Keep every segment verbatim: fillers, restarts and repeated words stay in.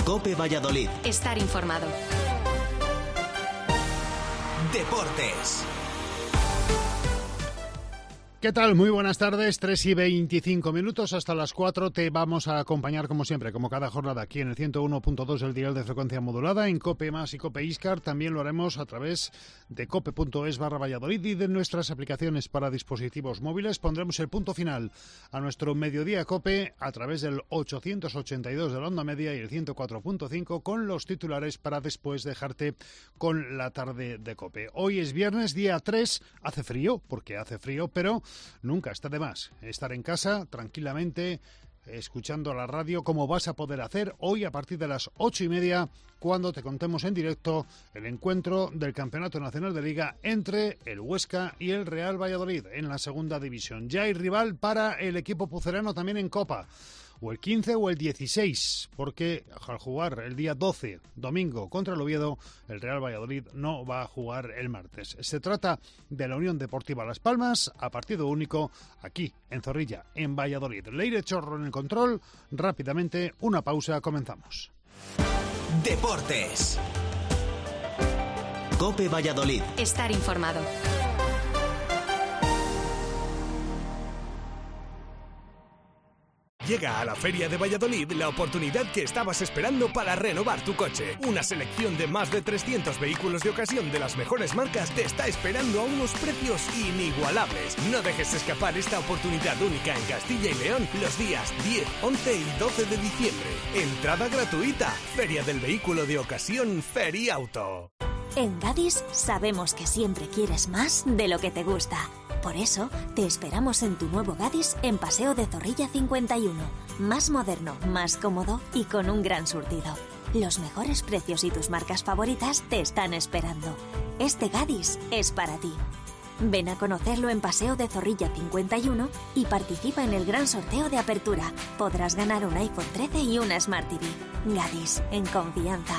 COPE Valladolid. Estar informado. Deportes. ¿Qué tal? Muy buenas tardes, tres y veinticinco minutos, hasta las cuatro te vamos a acompañar como siempre, como cada jornada aquí en el ciento uno punto dos del dial de frecuencia modulada, en COPE Más y COPE Iscar. También lo haremos a través de cope.es barra Valladolid y de nuestras aplicaciones para dispositivos móviles. Pondremos el punto final a nuestro Mediodía COPE a través del ochocientos ochenta y dos de la onda media y el ciento cuatro punto cinco con los titulares para después dejarte con la tarde de COPE. Hoy es viernes, día tres, hace frío, porque hace frío, pero nunca está de más estar en casa tranquilamente escuchando la radio, como vas a poder hacer hoy a partir de las ocho y media, cuando te contemos en directo el encuentro del Campeonato Nacional de Liga entre el Huesca y el Real Valladolid en la segunda división. Ya hay rival para el equipo pucelano también en Copa, o el quince o el dieciséis, porque al jugar el día doce, domingo, contra el Oviedo, el Real Valladolid no va a jugar el martes. Se trata de la Unión Deportiva Las Palmas, a partido único, aquí, en Zorrilla, en Valladolid. Leire Chorro en el control. Rápidamente, una pausa, comenzamos. Deportes. COPE Valladolid. Estar informado. Llega a la Feria de Valladolid la oportunidad que estabas esperando para renovar tu coche. Una selección de más de trescientos vehículos de ocasión de las mejores marcas te está esperando a unos precios inigualables. No dejes escapar esta oportunidad única en Castilla y León los días diez, once y doce de diciembre. Entrada gratuita. Feria del Vehículo de Ocasión Feriauto. En Gadis sabemos que siempre quieres más de lo que te gusta. Por eso, te esperamos en tu nuevo Gadis en Paseo de Zorrilla cincuenta y uno. Más moderno, más cómodo y con un gran surtido. Los mejores precios y tus marcas favoritas te están esperando. Este Gadis es para ti. Ven a conocerlo en Paseo de Zorrilla cincuenta y uno y participa en el gran sorteo de apertura. Podrás ganar un iPhone trece y una Smart T V. Gadis, en confianza.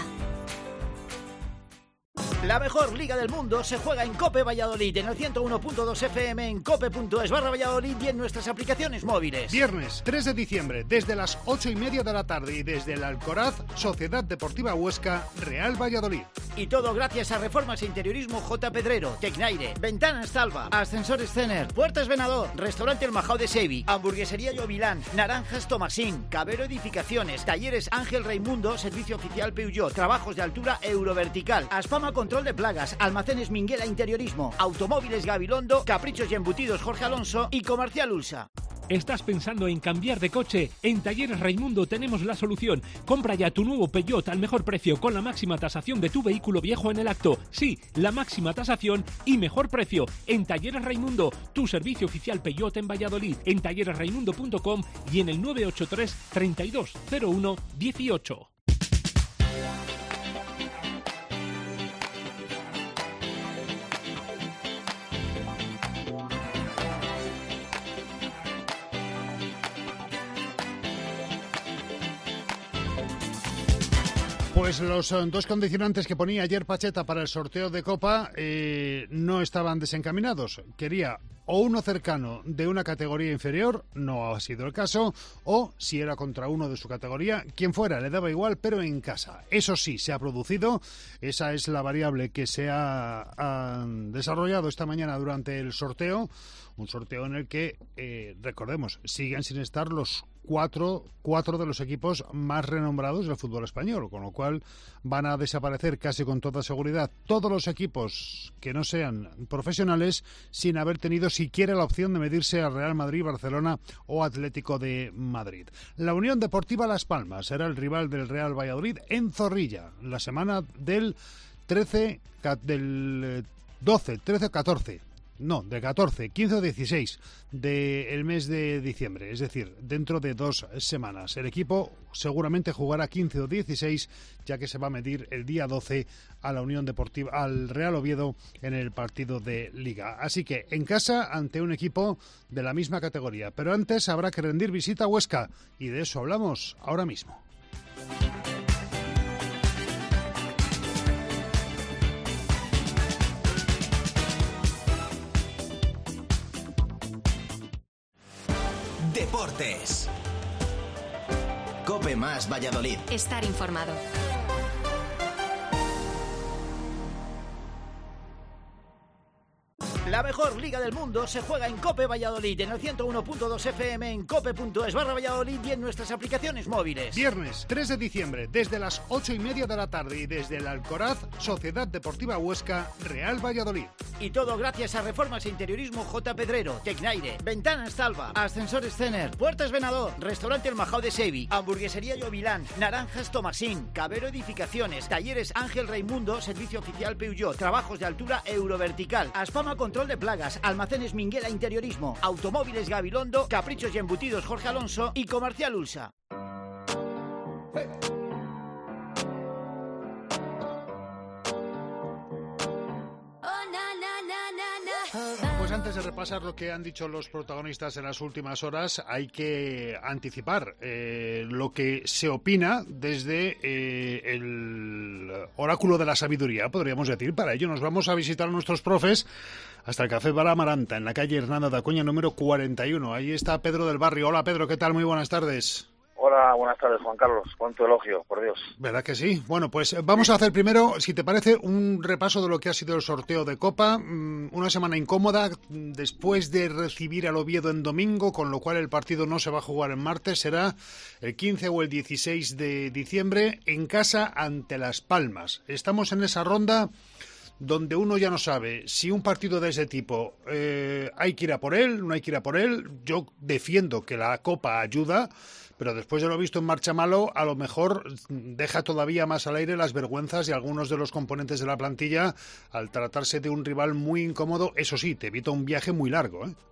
La mejor liga del mundo se juega en COPE Valladolid, en el ciento uno punto dos F M, en cope.es barra Valladolid y en nuestras aplicaciones móviles. Viernes tres de diciembre, desde las ocho y media de la tarde y desde el Alcoraz, Sociedad Deportiva Huesca, Real Valladolid. Y todo gracias a Reformas e Interiorismo J. Pedrero, Tecnaire, Ventanas Talva, Ascensores Cener, Puertas Venador, Restaurante El Majao de Sevi, Hamburguesería Llovilán, Naranjas Tomasín, Cabero Edificaciones, Talleres Ángel Raimundo, Servicio Oficial Peugeot, Trabajos de Altura Eurovertical, Aspama Control de Plagas, Almacenes Minguela Interiorismo, Automóviles Gabilondo, Caprichos y Embutidos Jorge Alonso y Comercial Ulsa. ¿Estás pensando en cambiar de coche? En Talleres Raimundo tenemos la solución. Compra ya tu nuevo Peugeot al mejor precio con la máxima tasación de tu vehículo viejo en el acto. Sí, la máxima tasación y mejor precio. En Talleres Raimundo, tu servicio oficial Peugeot en Valladolid, en talleres raimundo punto com y en el nueve ocho tres, treinta y dos, cero uno, dieciocho. Pues los uh, dos condicionantes que ponía ayer Pacheta para el sorteo de Copa eh, no estaban desencaminados. Quería o uno cercano de una categoría inferior, no ha sido el caso, o si era contra uno de su categoría, quien fuera, le daba igual, pero en casa. Eso sí, se ha producido, esa es la variable que se ha, ha desarrollado esta mañana durante el sorteo, un sorteo en el que, eh, recordemos, siguen sin estar los cuatro, cuatro de los equipos más renombrados del fútbol español, con lo cual van a desaparecer casi con toda seguridad todos los equipos que no sean profesionales sin haber tenido siquiera la opción de medirse a Real Madrid, Barcelona o Atlético de Madrid. La Unión Deportiva Las Palmas será el rival del Real Valladolid en Zorrilla, la semana del trece, del doce, trece, catorce. No, de catorce, quince o dieciséis del mes de diciembre, es decir, dentro de dos semanas. El equipo seguramente jugará quince o dieciséis, ya que se va a medir el día doce a la Unión Deportiva, al Real Oviedo en el partido de Liga. Así que en casa ante un equipo de la misma categoría. Pero antes habrá que rendir visita a Huesca y de eso hablamos ahora mismo. Deportes. COPE más Valladolid. Estar informado. La mejor liga del mundo se juega en COPE Valladolid, en el ciento uno punto dos F M, en cope punto es barra Valladolid y en nuestras aplicaciones móviles. Viernes tres de diciembre, desde las ocho y media de la tarde y desde el Alcoraz, Sociedad Deportiva Huesca, Real Valladolid. Y todo gracias a Reformas e Interiorismo J. Pedrero, Tecnaire, Ventanas Talva, Ascensores Cener, Puertas Venador, Restaurante El Majao de Sevi, Hamburguesería Llovilán, Naranjas Tomasín, Cabero Edificaciones, Talleres Ángel Raimundo, Servicio Oficial Peugeot, Trabajos de Altura Eurovertical, Aspama Control de Plagas, Almacenes Minguela Interiorismo, Automóviles Gabilondo, Caprichos y Embutidos Jorge Alonso y Comercial Ulsa. Pues antes de repasar lo que han dicho los protagonistas en las últimas horas, hay que anticipar eh, lo que se opina desde eh, el oráculo de la sabiduría, podríamos decir. Para ello nos vamos a visitar a nuestros profes hasta el Café Bar Amaranta, en la calle Hernando de Acuña, número cuarenta y uno. Ahí está Pedro del Barrio. Hola, Pedro, ¿qué tal? Muy buenas tardes. Hola, buenas tardes, Juan Carlos. Cuánto elogio, por Dios. ¿Verdad que sí? Bueno, pues vamos a hacer primero, si te parece, un repaso de lo que ha sido el sorteo de Copa. Una semana incómoda después de recibir al Oviedo en domingo, con lo cual el partido no se va a jugar en martes. Será el quince o el dieciséis de diciembre en casa ante Las Palmas. Estamos en esa ronda donde uno ya no sabe si un partido de ese tipo eh, hay que ir a por él, no hay que ir a por él. Yo defiendo que la Copa ayuda, pero después de lo visto en Marchamalo, a lo mejor deja todavía más al aire las vergüenzas de algunos de los componentes de la plantilla al tratarse de un rival muy incómodo. Eso sí, te evita un viaje muy largo, ¿eh?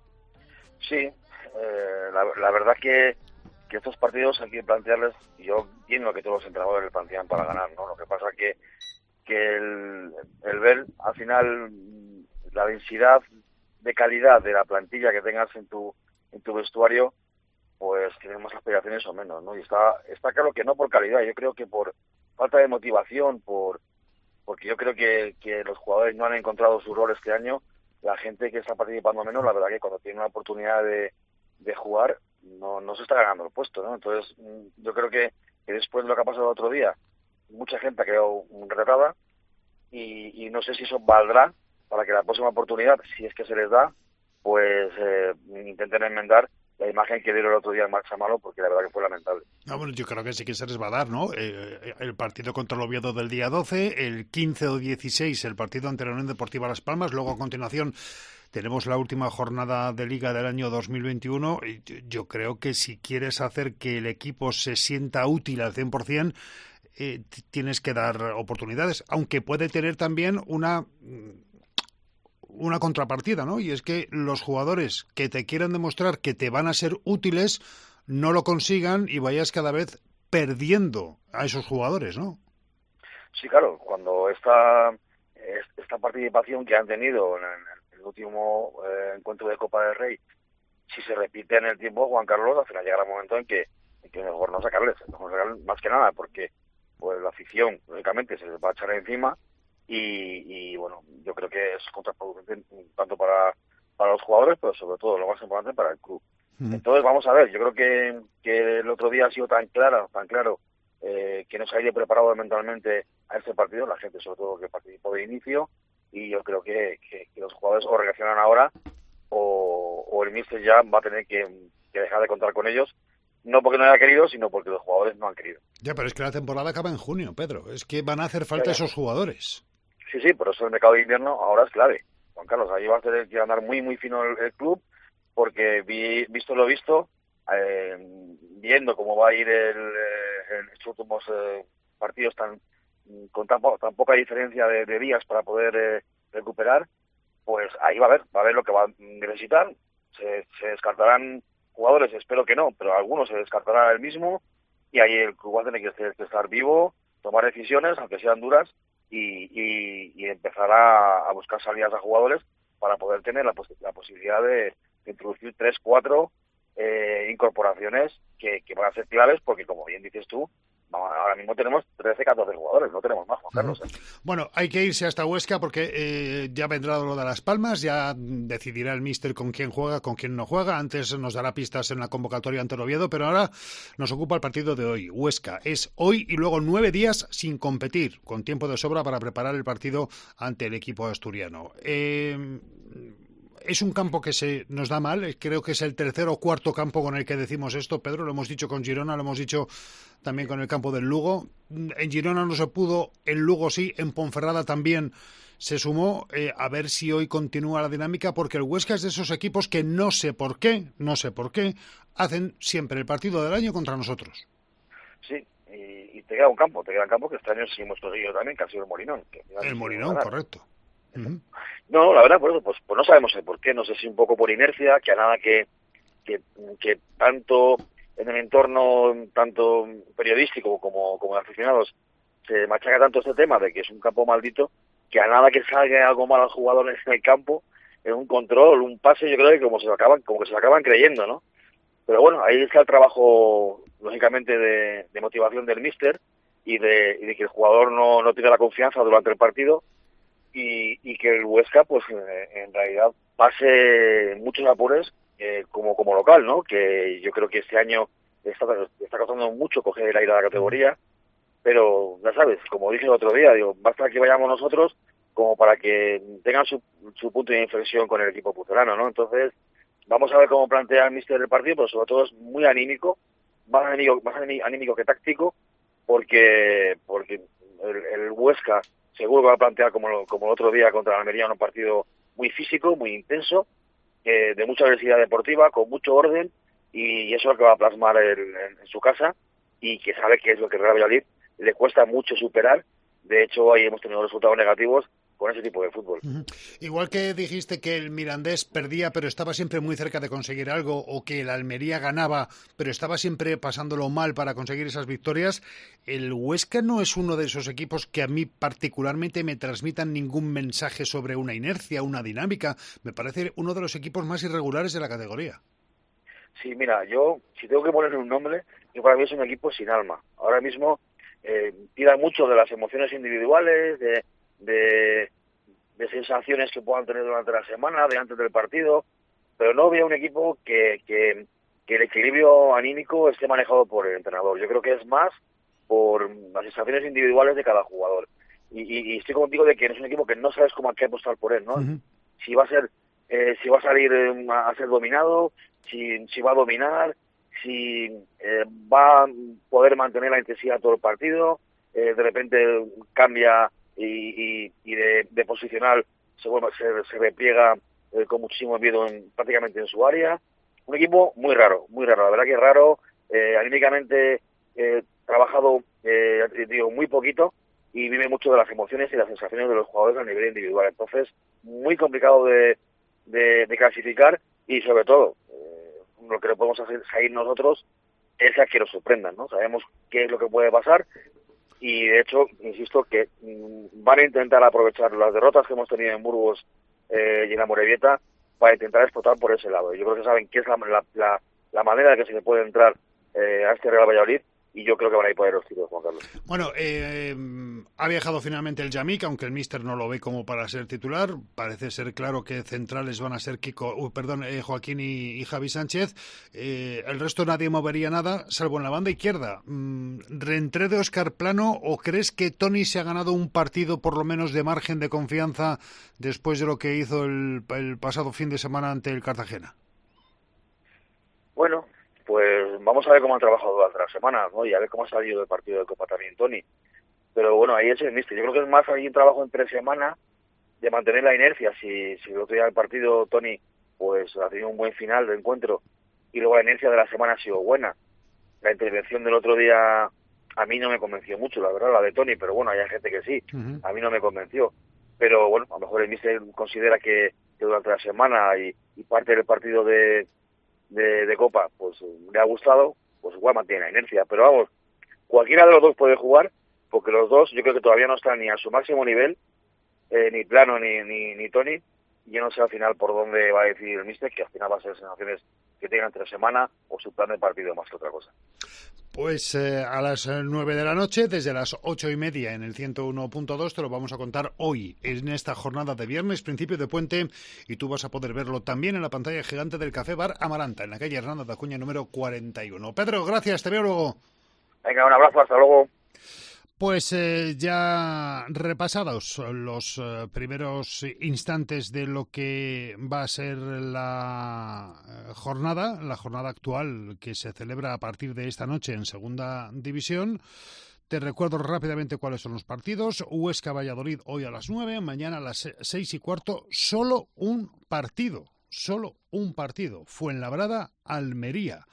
Sí, eh, la, la verdad que, que estos partidos hay que plantearles, yo entiendo que todos los entrenadores le plantean para ganar, ¿no? Lo que pasa que que el, el ver al final la densidad de calidad de la plantilla que tengas en tu en tu vestuario, pues tienes más aspiraciones o menos, ¿no? Y está está claro que no por calidad, yo creo que por falta de motivación, por porque yo creo que, que los jugadores no han encontrado su rol este año. La gente que está participando menos, la verdad que cuando tiene una oportunidad de, de jugar, no, no se está ganando el puesto, ¿no? Entonces, yo creo que, que después de lo que ha pasado el otro día, mucha gente ha quedado retratada y, y no sé si eso valdrá para que la próxima oportunidad, si es que se les da, pues eh, intenten enmendar la imagen que dieron el otro día en Marchamalo, porque la verdad que fue lamentable. Ah, bueno, yo creo que sí que se les va a dar, ¿no? Eh, el partido contra el Oviedo del día doce, el quince o dieciséis el partido ante la Unión Deportiva Las Palmas, luego a continuación tenemos la última jornada de Liga del año dos mil veintiuno. Y yo creo que si quieres hacer que el equipo se sienta útil al cien por ciento, eh, tienes que dar oportunidades, aunque puede tener también una... una contrapartida, ¿no? Y es que los jugadores que te quieran demostrar que te van a ser útiles no lo consigan y vayas cada vez perdiendo a esos jugadores, ¿no? Sí, claro, cuando esta esta participación que han tenido en el último eh, encuentro de Copa del Rey, si se repite en el tiempo, Juan Carlos, al final llegará un momento en que, en que mejor no sacarles, no sacarles más que nada, porque pues la afición, lógicamente, se les va a echar encima. Y, y bueno, yo creo que es contraproducente tanto para, para los jugadores, pero sobre todo, lo más importante, para el club. Mm. Entonces, vamos a ver, yo creo que, que el otro día ha sido tan claro, tan claro eh, que nos ha ido preparado mentalmente a este partido, la gente sobre todo que participó de inicio, y yo creo que, que, que los jugadores o reaccionan ahora o, o el míster ya va a tener que, que dejar de contar con ellos, no porque no haya querido, sino porque los jugadores no han querido. Ya, pero es que la temporada acaba en junio, Pedro, es que van a hacer falta esos jugadores. Sí, sí, por eso el mercado de invierno ahora es clave. Juan Carlos, ahí va a tener que andar muy, muy fino el, el club, porque vi, visto lo visto, eh, viendo cómo va a ir el, en estos últimos eh, partidos tan con tan, po tan poca diferencia de, de días para poder eh, recuperar, pues ahí va a haber, va a haber lo que va a necesitar. Se, se descartarán jugadores, espero que no, pero algunos se descartará el mismo, y ahí el club va a tener que, que estar vivo, tomar decisiones, aunque sean duras, Y, y, y empezar a, a buscar salidas a jugadores para poder tener la, pos la posibilidad de, de introducir tres, cuatro eh, incorporaciones que, que van a ser claves, porque como bien dices tú, ahora mismo tenemos trece, catorce jugadores, no tenemos más, Juan Carlos. ¿eh? Bueno, hay que irse hasta Huesca porque eh, ya vendrá lo de Las Palmas, ya decidirá el míster con quién juega, con quién no juega. Antes nos dará pistas en la convocatoria ante el Oviedo, pero ahora nos ocupa el partido de hoy. Huesca es hoy y luego nueve días sin competir, con tiempo de sobra para preparar el partido ante el equipo asturiano. Eh... Es un campo que se nos da mal, creo que es el tercer o cuarto campo con el que decimos esto, Pedro, lo hemos dicho con Girona, lo hemos dicho también con el campo del Lugo. En Girona no se pudo, en Lugo sí, en Ponferrada también se sumó, eh, a ver si hoy continúa la dinámica, porque el Huesca es de esos equipos que no sé por qué, no sé por qué, hacen siempre el partido del año contra nosotros. Sí, y, y te queda un campo, te queda un campo que este año sí hemos conseguido también, que ha sido el Molinón. Que el Molinón, correcto. Uh-huh. No, la verdad, por eso, pues, pues no sabemos el por qué, no sé si un poco por inercia, que a nada que, que, que tanto en el entorno, tanto periodístico como, como de aficionados, se machaca tanto este tema de que es un campo maldito, que a nada que salga algo mal al jugador en el campo, en un control, un pase, yo creo que como se lo acaban, como que se lo acaban creyendo, ¿no? Pero bueno, ahí está el trabajo, lógicamente, de, de motivación del míster y de, y de que el jugador no, no tiene la confianza durante el partido. Y, y que el Huesca, pues eh, en realidad pase muchos apures eh, como como local, ¿no? Que yo creo que este año está, está costando mucho coger el aire a la categoría, pero ya sabes, como dije el otro día, digo, basta que vayamos nosotros como para que tengan su, su punto de inflexión con el equipo pucelano, ¿no? Entonces, vamos a ver cómo plantea el míster del partido, pero sobre todo es muy anímico, más anímico, más anímico que táctico, porque porque el, el Huesca seguro que va a plantear como, como el otro día contra la Almería un partido muy físico, muy intenso, eh, de mucha agresividad deportiva, con mucho orden, y eso es lo que va a plasmar el, en, en su casa, y que sabe que es lo que el Real Valladolid le cuesta mucho superar. De hecho, ahí hemos tenido resultados negativos con ese tipo de fútbol. Uh-huh. Igual que dijiste que el Mirandés perdía, pero estaba siempre muy cerca de conseguir algo, o que el Almería ganaba, pero estaba siempre pasándolo mal para conseguir esas victorias, el Huesca no es uno de esos equipos que a mí particularmente me transmitan ningún mensaje sobre una inercia, una dinámica. Me parece uno de los equipos más irregulares de la categoría. Sí, mira, yo, si tengo que ponerle un nombre, yo para mí es un equipo sin alma. Ahora mismo eh, tira mucho de las emociones individuales, de De, de sensaciones que puedan tener durante la semana, de antes del partido, pero no veo un equipo que, que, que el equilibrio anímico esté manejado por el entrenador. Yo creo que es más por las sensaciones individuales de cada jugador. Y, y, y estoy contigo de que es un equipo que no sabes cómo hay que apostar por él, ¿no? Uh-huh. Si va a ser, eh, si va a salir eh, a ser dominado, si, si va a dominar, si eh, va a poder mantener la intensidad todo el partido, eh, de repente cambia y, y, y de, de posicional se vuelve se, se repliega eh, con muchísimo miedo en, prácticamente en su área. Un equipo muy raro, muy raro, la verdad que es raro, eh, anímicamente eh, trabajado eh, digo, muy poquito, y vive mucho de las emociones y las sensaciones de los jugadores a nivel individual. Entonces, muy complicado de, de, de clasificar, y sobre todo, eh, lo que le podemos hacer salir nosotros es a que nos sorprendan, ¿no? Sabemos qué es lo que puede pasar, y de hecho, insisto, que mmm, van a intentar aprovechar las derrotas que hemos tenido en Burgos eh, y en Amorebieta para intentar explotar por ese lado. Yo creo que saben qué es la, la, la, la manera de que se le puede entrar eh, a este Real Valladolid, y yo creo que van a ir por ahí los tiros, Juan Carlos. Bueno, eh, ha viajado finalmente el Yamik, aunque el míster no lo ve como para ser titular. Parece ser claro que centrales van a ser Kiko, uh, perdón, eh, Joaquín y, y Javi Sánchez. Eh, el resto nadie movería nada, salvo en la banda izquierda. Mm, ¿Reentré de Óscar Plano, o crees que Toni se ha ganado un partido por lo menos de margen de confianza después de lo que hizo el, el pasado fin de semana ante el Cartagena? Bueno, pues vamos a ver cómo han trabajado durante la semana, ¿no? Y a ver cómo ha salido el partido de Copa también Toni. Pero bueno, ahí es el míster. Yo creo que es más ahí un trabajo entre semana de mantener la inercia. Si, si el otro día del partido Toni pues ha tenido un buen final de encuentro, y luego la inercia de la semana ha sido buena. La intervención del otro día a mí no me convenció mucho, la verdad, la de Toni, pero bueno, hay gente que sí. Uh-huh. A mí no me convenció. Pero bueno, a lo mejor el míster considera que, que durante la semana y, y parte del partido de De, de Copa, pues le ha gustado, pues igual mantiene la inercia. Pero vamos, cualquiera de los dos puede jugar, porque los dos yo creo que todavía no están ni a su máximo nivel, eh, ni Plano ni, ni, ni Toni. Yo no sé al final por dónde va a decidir el míster, que al final va a ser sensaciones que tengan entre semana o su plan de partido más que otra cosa. Pues eh, a las nueve de la noche, desde las ocho y media en el ciento uno punto dos, te lo vamos a contar hoy, en esta jornada de viernes, principio de puente, y tú vas a poder verlo también en la pantalla gigante del Café Bar Amaranta, en la calle Hernando de Acuña número cuarenta y uno. Pedro, gracias, te veo luego. Venga, un abrazo, hasta luego. Pues eh, ya repasados los eh, primeros instantes de lo que va a ser la eh, jornada, la jornada actual que se celebra a partir de esta noche en Segunda División. Te recuerdo rápidamente cuáles son los partidos. Huesca-Valladolid hoy a las nueve, mañana a las seis y cuarto, solo un partido, solo un partido. Fuenlabrada-Almería.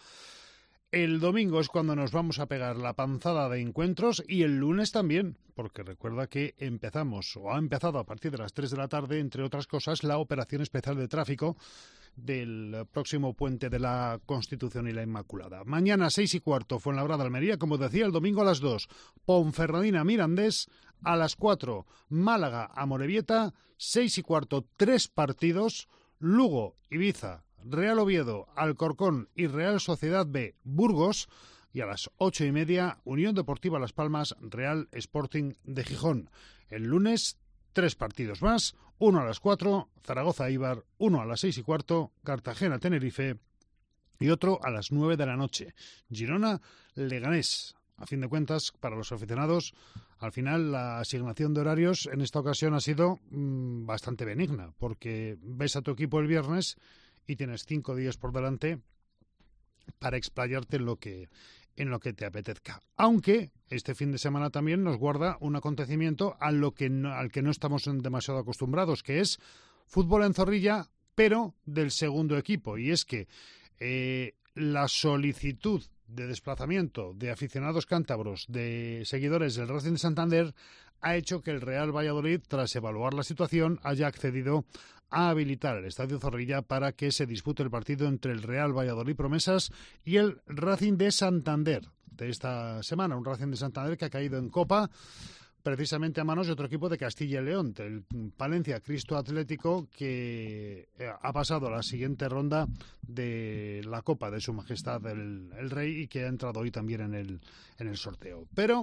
El domingo es cuando nos vamos a pegar la panzada de encuentros y el lunes también, porque recuerda que empezamos, o ha empezado a partir de las tres de la tarde, entre otras cosas, la operación especial de tráfico del próximo puente de la Constitución y la Inmaculada. Mañana seis y cuarto, Fuenlabrada-Almería, como decía, el domingo a las dos, Ponferradina-Mirandés, a las cuatro, Málaga-Amorebieta, seis y cuarto, tres partidos, Lugo-Ibiza, Real Oviedo, Alcorcón y Real Sociedad B, Burgos, y a las ocho y media, Unión Deportiva Las Palmas, Real Sporting de Gijón. El lunes, tres partidos más, uno a las cuatro, Zaragoza-Eibar, uno a las seis y cuarto, Cartagena-Tenerife y otro a las nueve de la noche, Girona-Leganés. A fin de cuentas, para los aficionados, al final la asignación de horarios en esta ocasión ha sido mmm, bastante benigna, porque ves a tu equipo el viernes y tienes cinco días por delante para explayarte en lo que, en lo que te apetezca. Aunque este fin de semana también nos guarda un acontecimiento a lo que no, al que no estamos demasiado acostumbrados, que es fútbol en Zorrilla, pero del segundo equipo. Y es que eh, la solicitud de desplazamiento de aficionados cántabros, de seguidores del Racing de Santander, ha hecho que el Real Valladolid, tras evaluar la situación, haya accedido a habilitar el Estadio Zorrilla para que se dispute el partido entre el Real Valladolid Promesas y el Racing de Santander de esta semana. Un Racing de Santander que ha caído en Copa precisamente a manos de otro equipo de Castilla y León, el Palencia Cristo Atlético, que ha pasado a la siguiente ronda de la Copa de Su Majestad el, el Rey y que ha entrado hoy también en el, en el sorteo. Pero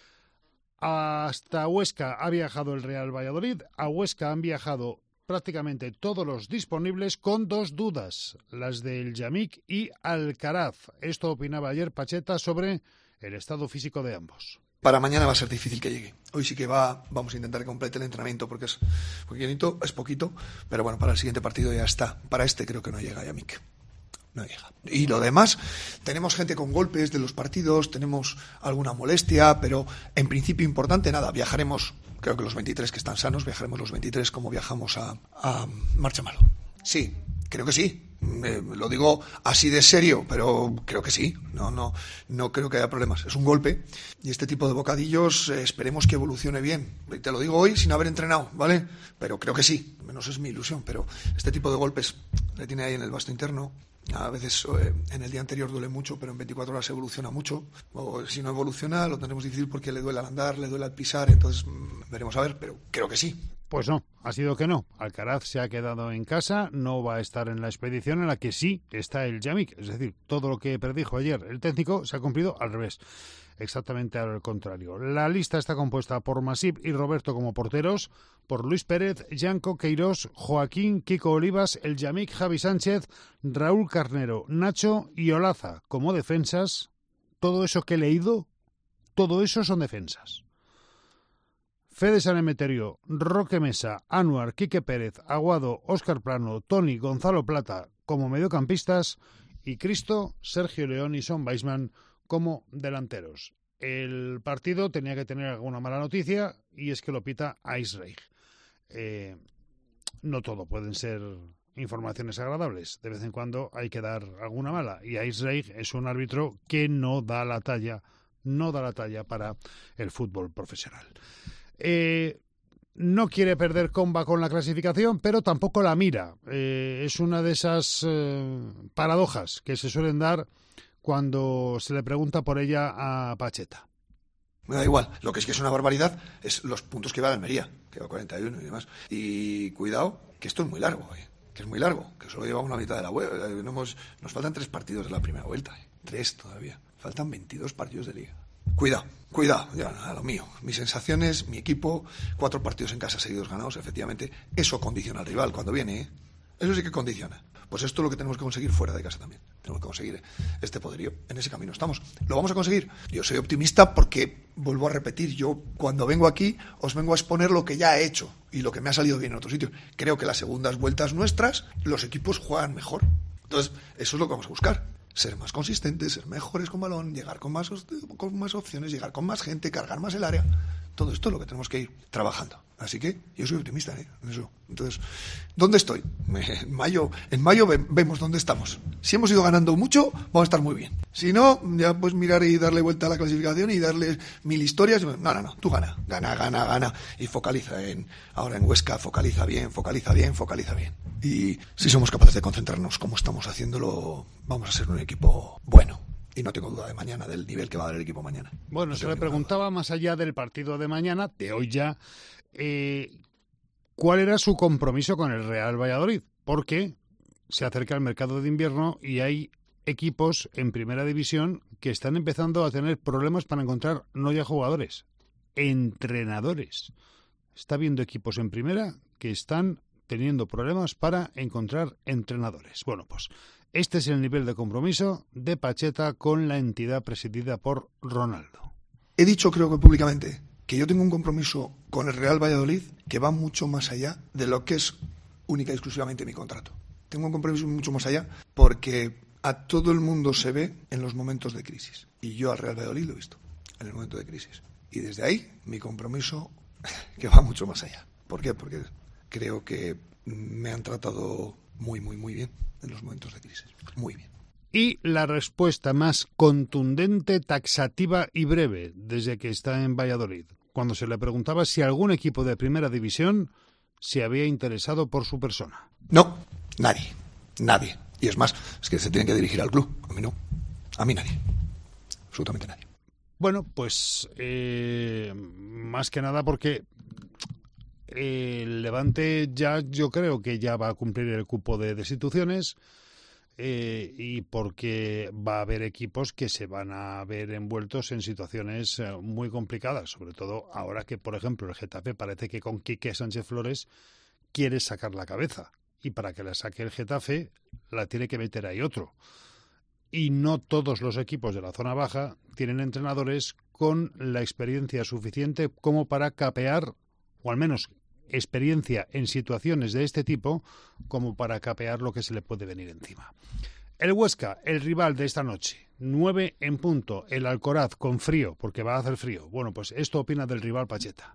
hasta Huesca ha viajado el Real Valladolid, a Huesca han viajado prácticamente todos los disponibles, con dos dudas, las del Yamik y Alcaraz. Esto opinaba ayer Pacheta sobre el estado físico de ambos. Para mañana va a ser difícil que llegue. Hoy sí que va, vamos a intentar que complete el entrenamiento porque es poquito, es poquito, pero bueno, para el siguiente partido ya está. Para este creo que no llega Yamik. No llega. Y lo demás, tenemos gente con golpes de los partidos, tenemos alguna molestia, pero en principio importante nada. Viajaremos, creo que los veintitrés que están sanos, viajaremos los veintitrés como viajamos a, a Marchamalo. Sí, creo que sí. Eh, lo digo así de serio, pero creo que sí. No, no, no creo que haya problemas. Es un golpe y este tipo de bocadillos eh, esperemos que evolucione bien. Te lo digo hoy sin haber entrenado, ¿vale? Pero creo que sí. Menos es mi ilusión, pero este tipo de golpes le tiene ahí en el vasto interno. A veces eh, en el día anterior duele mucho, pero en veinticuatro horas evoluciona mucho. O si no evoluciona, lo tendremos difícil porque le duele al andar, le duele al pisar. Entonces mmm, veremos a ver, pero creo que sí. Pues no, ha sido que no. Alcaraz se ha quedado en casa, no va a estar en la expedición en la que sí está el Yamik. Es decir, todo lo que predijo ayer el técnico se ha cumplido al revés. Exactamente al contrario. La lista está compuesta por Masip y Roberto como porteros, por Luis Pérez, Yanko Queirós, Joaquín, Kiko Olivas, el Yamik, Javi Sánchez, Raúl Carnero, Nacho y Olaza como defensas. Todo eso que he leído, todo eso son defensas. Fede San Emeterio, Roque Mesa, Anuar, Quique Pérez, Aguado, Óscar Plano, Tony, Gonzalo Plata como mediocampistas y Cristo, Sergio León y Son Weisman como delanteros. El partido tenía que tener alguna mala noticia y es que lo pita Ice Reich. Eh, no todo pueden ser informaciones agradables. De vez en cuando hay que dar alguna mala y Ice Reich es un árbitro que no da la talla, no da la talla para el fútbol profesional. Eh, no quiere perder comba con la clasificación, pero tampoco la mira. Eh, es una de esas eh, paradojas que se suelen dar cuando se le pregunta por ella a Pacheta. Me da igual, lo que es que es una barbaridad es los puntos que va de Almería, que va cuarenta y uno y demás. Y cuidado, que esto es muy largo, ¿eh? que es muy largo, que solo llevamos la mitad de la vuelta. No hemos, nos faltan tres partidos de la primera vuelta, ¿eh? Tres todavía. Faltan veintidós partidos de liga. Cuidado, cuidado, ya a lo mío. Mis sensaciones, mi equipo, cuatro partidos en casa seguidos ganados, efectivamente, eso condiciona al rival cuando viene, ¿eh? Eso sí que condiciona. Pues esto es lo que tenemos que conseguir fuera de casa también. Tenemos que conseguir este poderío. En ese camino estamos. ¿Lo vamos a conseguir? Yo soy optimista porque, vuelvo a repetir, yo cuando vengo aquí os vengo a exponer lo que ya he hecho y lo que me ha salido bien en otros sitios. Creo que las segundas vueltas nuestras, los equipos juegan mejor. Entonces, eso es lo que vamos a buscar. Ser más consistentes, ser mejores con balón, llegar con más, con más opciones, llegar con más gente, cargar más el área. Todo esto es lo que tenemos que ir trabajando. Así que yo soy optimista, ¿eh? En eso. Entonces, ¿dónde estoy? En mayo, en mayo vemos dónde estamos. Si hemos ido ganando mucho, vamos a estar muy bien. Si no, ya pues mirar y darle vuelta a la clasificación y darle mil historias. No, no, no, tú gana, gana, gana, gana. Y focaliza en, ahora en Huesca, focaliza bien, focaliza bien, focaliza bien. Y si somos capaces de concentrarnos como estamos haciéndolo, vamos a ser un equipo bueno. Y no tengo duda de mañana, del nivel que va a dar el equipo mañana. Bueno, no se le preguntaba duda. Más allá del partido de mañana, de hoy ya, eh, ¿cuál era su compromiso con el Real Valladolid? Porque se acerca el mercado de invierno y hay equipos en primera división que están empezando a tener problemas para encontrar no ya jugadores, entrenadores. Está habiendo equipos en primera que están teniendo problemas para encontrar entrenadores. Bueno, pues este es el nivel de compromiso de Pacheta con la entidad presidida por Ronaldo. He dicho, creo que públicamente, que yo tengo un compromiso con el Real Valladolid que va mucho más allá de lo que es única y exclusivamente mi contrato. Tengo un compromiso mucho más allá porque a todo el mundo se ve en los momentos de crisis. Y yo al Real Valladolid lo he visto en el momento de crisis. Y desde ahí, mi compromiso que va mucho más allá. ¿Por qué? Porque creo que me han tratado muy, muy, muy bien en los momentos de crisis. Muy bien. Y la respuesta más contundente, taxativa y breve desde que está en Valladolid, cuando se le preguntaba si algún equipo de primera división se había interesado por su persona. No, nadie, nadie. Y es más, es que se tienen que dirigir al club. A mí no, a mí nadie, absolutamente nadie. Bueno, pues eh, más que nada porque el Levante ya, yo creo que ya va a cumplir el cupo de destituciones. Eh, y porque va a haber equipos que se van a ver envueltos en situaciones eh, muy complicadas, sobre todo ahora que, por ejemplo, el Getafe parece que con Quique Sánchez Flores quiere sacar la cabeza, y para que la saque el Getafe la tiene que meter ahí otro. Y no todos los equipos de la zona baja tienen entrenadores con la experiencia suficiente como para capear, o al menos experiencia en situaciones de este tipo, como para capear lo que se le puede venir encima. El Huesca, el rival de esta noche, nueve en punto, el Alcoraz con frío, porque va a hacer frío. Bueno, pues esto opina del rival Pacheta.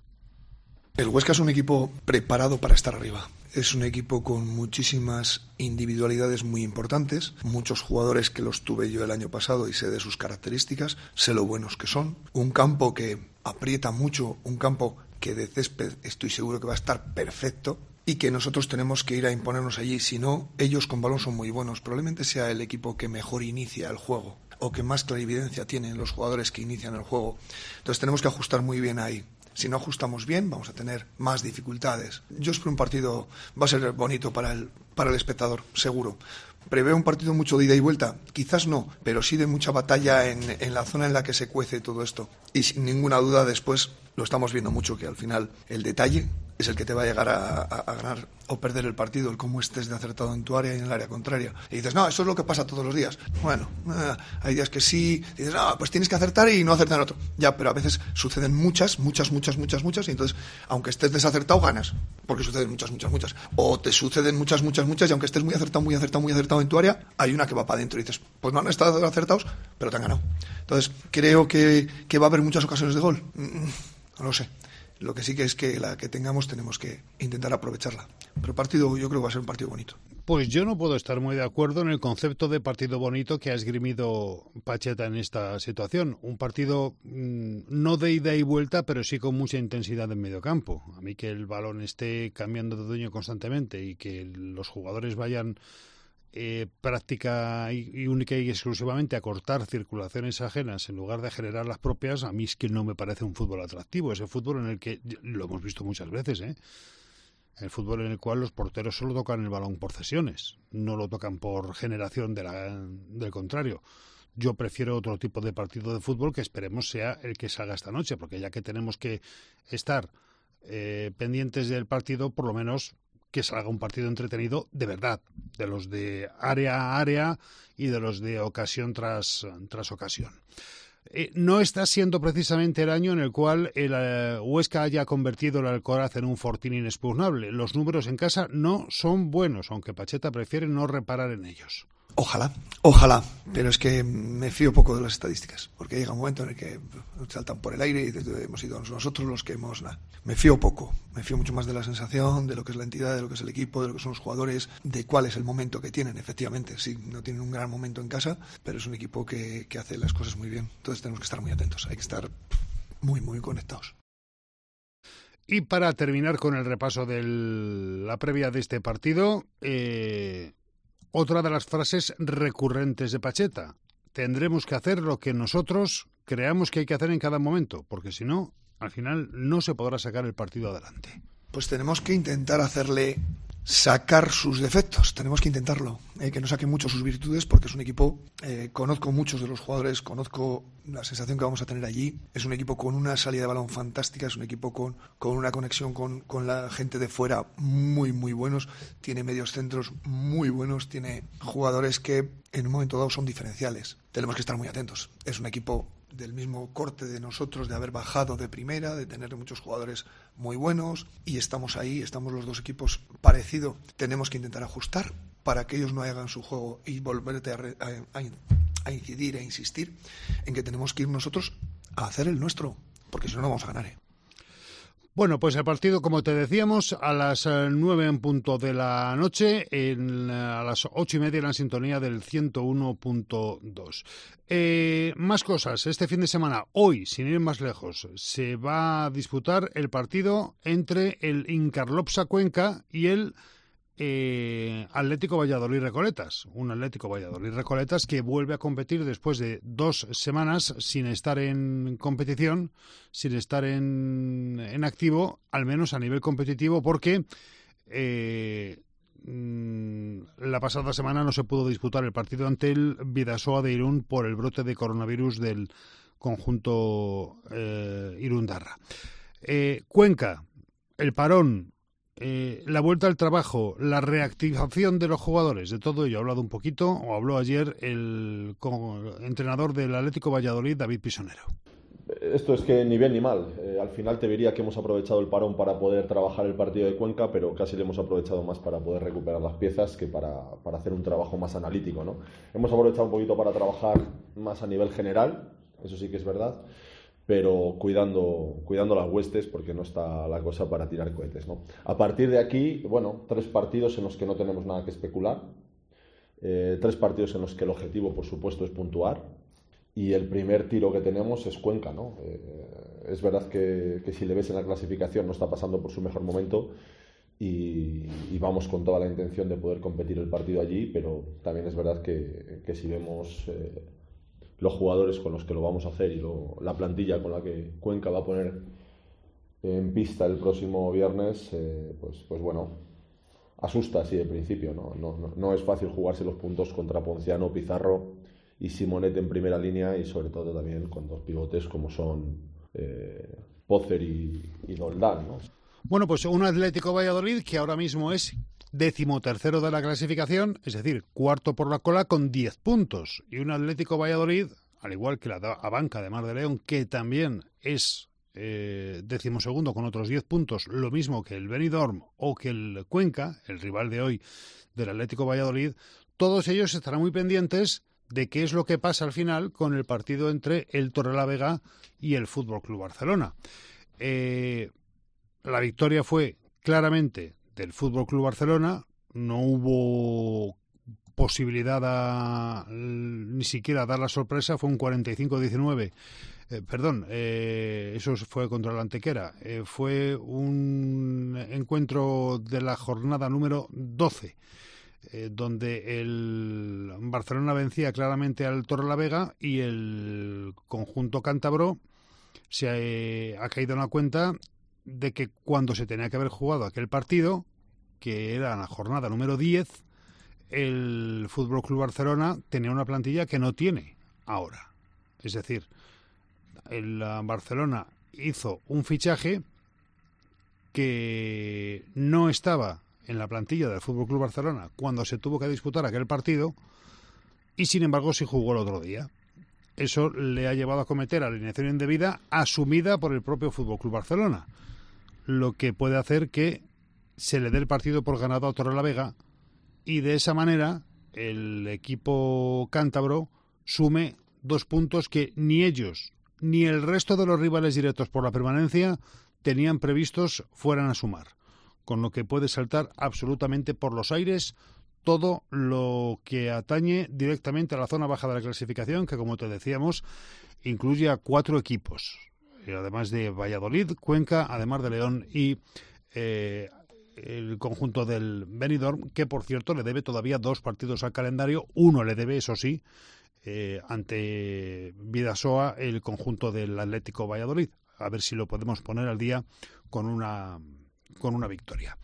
El Huesca es un equipo preparado para estar arriba. Es un equipo con muchísimas individualidades muy importantes, muchos jugadores que los tuve yo el año pasado y sé de sus características, sé lo buenos que son. Un campo que aprieta mucho, un campo que de césped estoy seguro que va a estar perfecto y que nosotros tenemos que ir a imponernos allí. Si no, ellos con balón son muy buenos. Probablemente sea el equipo que mejor inicia el juego o que más clarividencia tienen los jugadores que inician el juego. Entonces tenemos que ajustar muy bien ahí. Si no ajustamos bien, vamos a tener más dificultades. Yo espero un partido, va a ser bonito para el, para el espectador, seguro. ¿Preveo un partido mucho de ida y vuelta? Quizás no, pero sí de mucha batalla en, en la zona en la que se cuece todo esto. Y sin ninguna duda después lo estamos viendo mucho, que al final el detalle es el que te va a llegar a, a, a ganar o perder el partido, el cómo estés de acertado en tu área y en el área contraria. Y dices, no, eso es lo que pasa todos los días. Bueno, eh, hay días que sí, y dices, no, pues tienes que acertar y no acertar en otro. Ya, pero a veces suceden muchas, muchas, muchas, muchas, muchas, y entonces, aunque estés desacertado, ganas, porque suceden muchas, muchas, muchas. O te suceden muchas, muchas, muchas, y aunque estés muy acertado, muy acertado, muy acertado en tu área, hay una que va para adentro y dices, pues no han estado acertados, pero te han ganado. Entonces, creo que, que va a haber muchas ocasiones de gol. No lo sé. Lo que sí que es que la que tengamos tenemos que intentar aprovecharla. Pero el partido, yo creo que va a ser un partido bonito. Pues yo no puedo estar muy de acuerdo en el concepto de partido bonito que ha esgrimido Pacheta en esta situación. Un partido mmm, no de ida y vuelta, pero sí con mucha intensidad en medio campo. A mí que el balón esté cambiando de dueño constantemente y que los jugadores vayan eh, práctica y, y única y exclusivamente a cortar circulaciones ajenas en lugar de generar las propias, a mí es que no me parece un fútbol atractivo. Ese fútbol en el que, lo hemos visto muchas veces, ¿eh? el fútbol en el cual los porteros solo tocan el balón por cesiones, no lo tocan por generación de la, del contrario. Yo prefiero otro tipo de partido de fútbol que esperemos sea el que salga esta noche, porque ya que tenemos que estar eh, pendientes del partido, por lo menos que salga un partido entretenido de verdad, de los de área a área y de los de ocasión tras, tras ocasión. Eh, no está siendo precisamente el año en el cual el eh, Huesca haya convertido el Alcoraz en un fortín inexpugnable. Los números en casa no son buenos, aunque Pacheta prefiere no reparar en ellos. Ojalá, ojalá, pero es que me fío poco de las estadísticas, porque llega un momento en el que saltan por el aire y dices, hemos sido nosotros los que hemos... Nah. Me fío poco, me fío mucho más de la sensación, de lo que es la entidad, de lo que es el equipo, de lo que son los jugadores, de cuál es el momento que tienen. Efectivamente, sí, no tienen un gran momento en casa, pero es un equipo que, que hace las cosas muy bien. Entonces tenemos que estar muy atentos, hay que estar muy, muy conectados. Y para terminar con el repaso de la previa de este partido... Eh... Otra de las frases recurrentes de Pacheta: tendremos que hacer lo que nosotros creamos que hay que hacer en cada momento, porque si no, al final no se podrá sacar el partido adelante. Pues tenemos que intentar hacerle sacar sus defectos, tenemos que intentarlo, eh, que no saque mucho sus virtudes, porque es un equipo, eh, conozco muchos de los jugadores, conozco la sensación que vamos a tener allí, es un equipo con una salida de balón fantástica, es un equipo con, con una conexión con, con la gente de fuera muy muy buenos, tiene medios centros muy buenos, tiene jugadores que en un momento dado son diferenciales, tenemos que estar muy atentos, es un equipo del mismo corte de nosotros, de haber bajado de primera, de tener muchos jugadores muy buenos, y estamos ahí, estamos los dos equipos parecido. Tenemos que intentar ajustar para que ellos no hagan su juego y volverte a, re, a, a incidir e insistir en que tenemos que ir nosotros a hacer el nuestro, porque si no, no vamos a ganar, ¿eh? Bueno, pues el partido, como te decíamos, a las nueve en punto de la noche, en, a las ocho y media en la sintonía del ciento uno punto dos. Eh, más cosas. Este fin de semana, hoy, sin ir más lejos, se va a disputar el partido entre el Incarlopsa Cuenca y el eh, Atlético Valladolid Recoletas. Un Atlético Valladolid Recoletas que vuelve a competir después de dos semanas sin estar en competición, sin estar en, en activo, al menos a nivel competitivo, porque eh, la pasada semana no se pudo disputar el partido ante el Bidasoa de Irún por el brote de coronavirus del conjunto eh, irundarra. Eh, Cuenca, el parón, Eh, la vuelta al trabajo, la reactivación de los jugadores, de todo ello ha hablado un poquito, o habló ayer el entrenador del Atlético Valladolid, David Pisonero. Esto es que ni bien ni mal. Eh, al final te diría que hemos aprovechado el parón para poder trabajar el partido de Cuenca, pero casi le hemos aprovechado más para poder recuperar las piezas que para, para hacer un trabajo más analítico, ¿no? Hemos aprovechado un poquito para trabajar más a nivel general, eso sí que es verdad, pero cuidando, cuidando las huestes, porque no está la cosa para tirar cohetes, ¿no? A partir de aquí, bueno, tres partidos en los que no tenemos nada que especular, eh, tres partidos en los que el objetivo, por supuesto, es puntuar, y el primer tiro que tenemos es Cuenca, ¿no? Eh, es verdad que, que si le ves en la clasificación no está pasando por su mejor momento, y, y vamos con toda la intención de poder competir el partido allí, pero también es verdad que, que si vemos... Eh, los jugadores con los que lo vamos a hacer y lo, la plantilla con la que Cuenca va a poner en pista el próximo viernes, eh, pues, pues bueno, asusta así de principio, ¿no? No, no, no es fácil jugarse los puntos contra Ponciano, Pizarro y Simonet en primera línea, y sobre todo también con dos pivotes como son eh, Pócer y, y Doldán, ¿no? Bueno, pues un Atlético Valladolid que ahora mismo es decimotercero de la clasificación, es decir, cuarto por la cola con diez puntos. Y un Atlético Valladolid, al igual que la Abanca de Mar de León, que también es eh, decimosegundo con otros diez puntos, lo mismo que el Benidorm o que el Cuenca, el rival de hoy del Atlético Valladolid, todos ellos estarán muy pendientes de qué es lo que pasa al final con el partido entre el Torrelavega y el Fútbol Club Barcelona. Eh, la victoria fue claramente del Fútbol Club Barcelona, no hubo posibilidad a, ni siquiera a dar la sorpresa, fue un cuarenta y cinco a diecinueve, eh, perdón, eh, eso fue contra el Antequera, eh, fue un encuentro de la jornada número doce, eh, donde el Barcelona vencía claramente al Torrelavega y el conjunto cántabro se ha, ha caído en la cuenta de que cuando se tenía que haber jugado aquel partido, que era la jornada número diez, el F C Barcelona tenía una plantilla que no tiene ahora. Es decir, el Barcelona hizo un fichaje que no estaba en la plantilla del F C Barcelona cuando se tuvo que disputar aquel partido y sin embargo sí jugó el otro día. Eso le ha llevado a cometer alineación indebida asumida por el propio F C Barcelona, lo que puede hacer que se le dé el partido por ganado a Torrelavega y de esa manera el equipo cántabro sume dos puntos que ni ellos ni el resto de los rivales directos por la permanencia tenían previstos fueran a sumar, con lo que puede saltar absolutamente por los aires todo lo que atañe directamente a la zona baja de la clasificación, que como te decíamos incluye a cuatro equipos, además de Valladolid, Cuenca, además de León y eh, el conjunto del Benidorm, que por cierto le debe todavía dos partidos al calendario. Uno le debe, eso sí, eh, ante Bidasoa, el conjunto del Atlético Valladolid. A ver si lo podemos poner al día con una, con una victoria.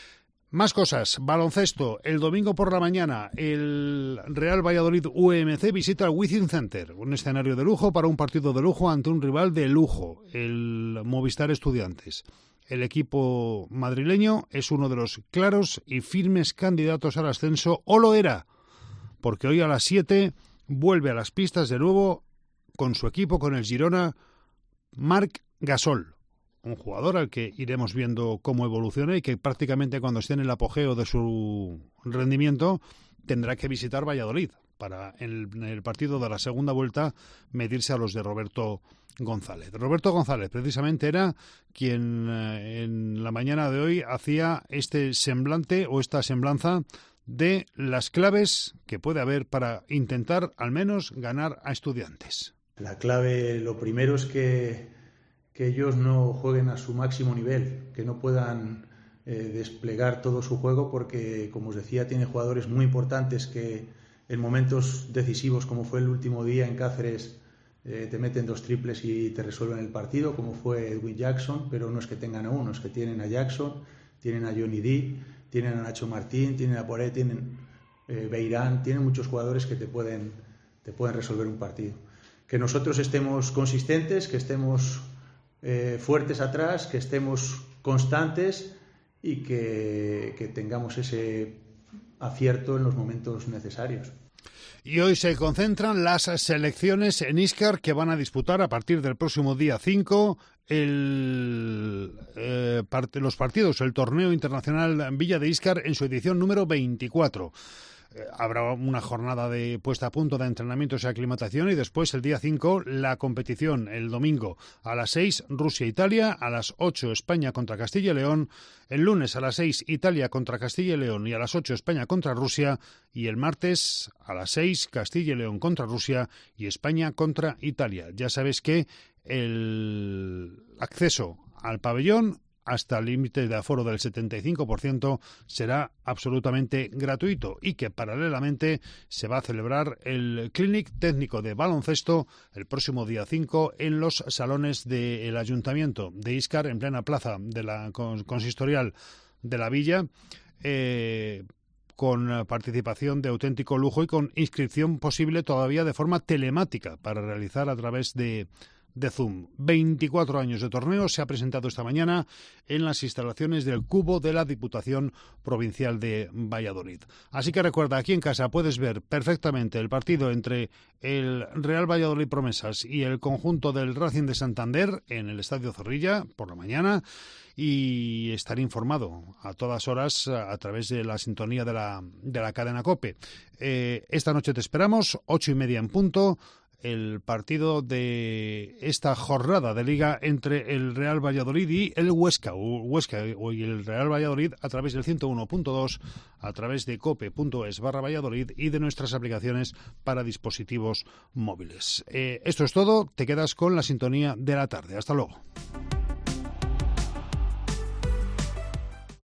Más cosas. Baloncesto. El domingo por la mañana, el Real Valladolid U M C visita el Wizzing Center, un escenario de lujo para un partido de lujo ante un rival de lujo, el Movistar Estudiantes. El equipo madrileño es uno de los claros y firmes candidatos al ascenso, o lo era, porque hoy a las siete vuelve a las pistas de nuevo con su equipo, con el Girona, Marc Gasol, un jugador al que iremos viendo cómo evoluciona y que prácticamente cuando esté en el apogeo de su rendimiento tendrá que visitar Valladolid para en el, en el partido de la segunda vuelta medirse a los de Roberto González. Roberto González precisamente era quien eh, en la mañana de hoy hacía este semblante o esta semblanza de las claves que puede haber para intentar al menos ganar a Estudiantes. La clave, lo primero es que, que ellos no jueguen a su máximo nivel, que no puedan eh, desplegar todo su juego porque, como os decía, tiene jugadores muy importantes que en momentos decisivos, como fue el último día en Cáceres, eh, te meten dos triples y te resuelven el partido, como fue Edwin Jackson, pero no es que tengan a uno, es que tienen a Jackson, tienen a Johnny D, tienen a Nacho Martín, tienen a Poré, tienen eh, Beirán, tienen muchos jugadores que te pueden, te pueden resolver un partido. Que nosotros estemos consistentes, que estemos eh, fuertes atrás, que estemos constantes y que, que tengamos ese acierto en los momentos necesarios. Y hoy se concentran las selecciones en Íscar que van a disputar a partir del próximo día cinco el, eh, part- los partidos, el torneo internacional Villa de Íscar en su edición número veinticuatro. Habrá una jornada de puesta a punto de entrenamientos y aclimatación y después el día cinco la competición el domingo a las seis Rusia-Italia, a las ocho España contra Castilla y León, el lunes a las seis Italia contra Castilla y León y a las ocho España contra Rusia y el martes a las seis Castilla y León contra Rusia y España contra Italia. Ya sabes que el acceso al pabellón hasta el límite de aforo del setenta y cinco por ciento será absolutamente gratuito y que paralelamente se va a celebrar el Clinic técnico de baloncesto el próximo día cinco en los salones del Ayuntamiento de Íscar, en plena plaza de la consistorial de la Villa, eh, con participación de auténtico lujo y con inscripción posible todavía de forma telemática para realizar a través de de Zoom. veinticuatro años de torneo se ha presentado esta mañana en las instalaciones del Cubo de la Diputación Provincial de Valladolid. Así que recuerda, aquí en casa puedes ver perfectamente el partido entre el Real Valladolid Promesas y el conjunto del Racing de Santander en el Estadio Zorrilla por la mañana y estar informado a todas horas a través de la sintonía de la, de la cadena COPE. Eh, esta noche te esperamos, ocho y media en punto, el partido de esta jornada de Liga entre el Real Valladolid y el Huesca, Huesca y el Real Valladolid a través del ciento uno punto dos, a través de cope.es barra Valladolid y de nuestras aplicaciones para dispositivos móviles. Eh, esto es todo, te quedas con la sintonía de la tarde. Hasta luego.